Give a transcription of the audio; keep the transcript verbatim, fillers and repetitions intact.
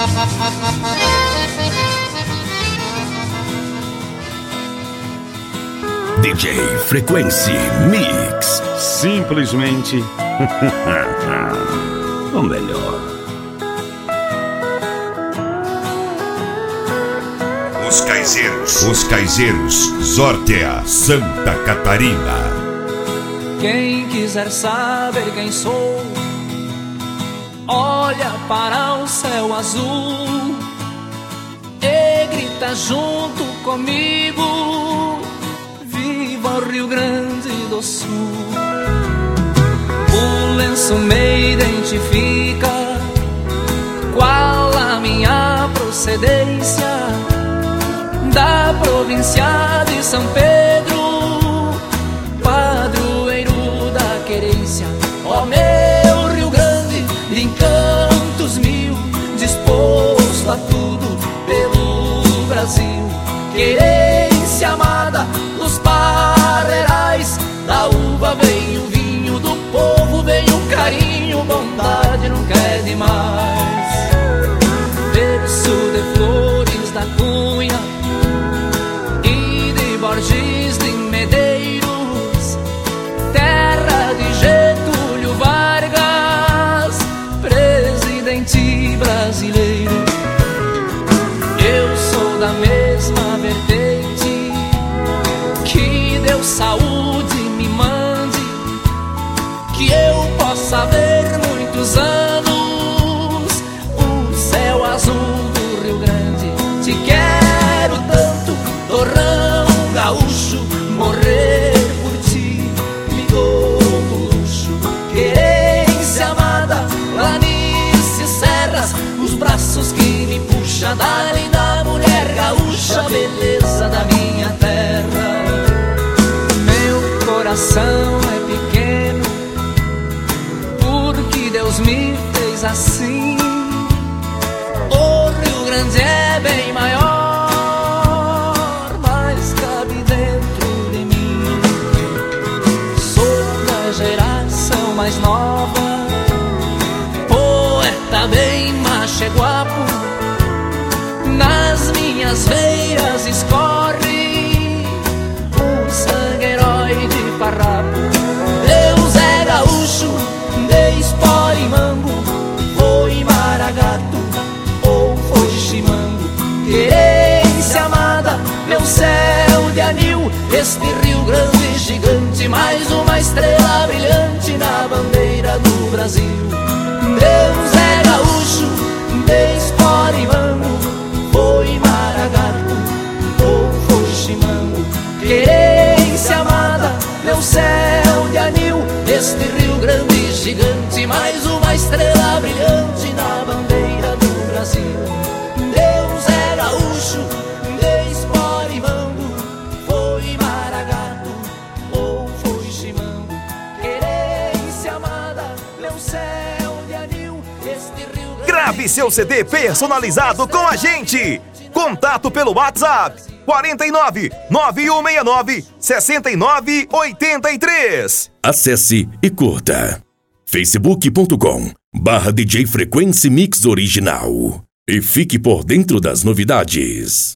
D J Frequency Mix. Simplesmente o melhor. Os Caizeiros. Os Caizeiros. Zortea, Santa Catarina. Quem quiser saber quem sou, olha para o céu azul e grita junto comigo: viva o Rio Grande do Sul. O lenço me identifica, qual a minha procedência, da província de São Pedro, padroeiro da querência. Ó meu Rio Grande, de encantos mil, disposto a tudo pelo Brasil. Querência amada, dos parreirais, da uva vem o vinho, do povo vem o carinho, bondade nunca é demais. Berço de Flores da Cunha e de Borges de Medeiros, terra de Getúlio Vargas, presidente brasileiro. Eu sou da mesma vertente, que Deus saúde me mande, que eu possa ver muitos anos o céu azul do Rio Grande. Te quero tanto, torrão gaúcho, morrer por ti me dou do luxo. Querência amada, planícies, serras, os braços que me puxa da linda mulher gaúcha, beleza da minha terra. Meu coração é pequeno, porque Deus me fez assim. O Rio Grande é bem maior, mas cabe dentro de mim. Sou da geração mais nova, poeta bem macho e guapo, nas minhas veias escorre o sangue herói de farrapo. Deus é gaúcho, de Esporimambo, foi Maragato ou foi Chimango. Querência amada, meu céu de anil, este Rio Grande gigante, mais uma estrela brilhante na bandeira do Brasil. Deus é gaúcho, de Esporimambo, foi Maragato ou foi Chimango. Querência amada, meu céu de anil, este Rio Grande gigante, mais uma estrela brilhante na bandeira do Brasil. Deus é gaúcho, de Esporimambo, foi Maragato ou foi Chimango. Querência amada, meu céu de anil, este Rio Grande. Grave seu C D personalizado com a gente. Contato pelo WhatsApp quarenta e nove, nove um seis nove, sessenta e nove oitenta e três. Acesse e curta facebook ponto com barra D J Frequency Mix Original e fique por dentro das novidades.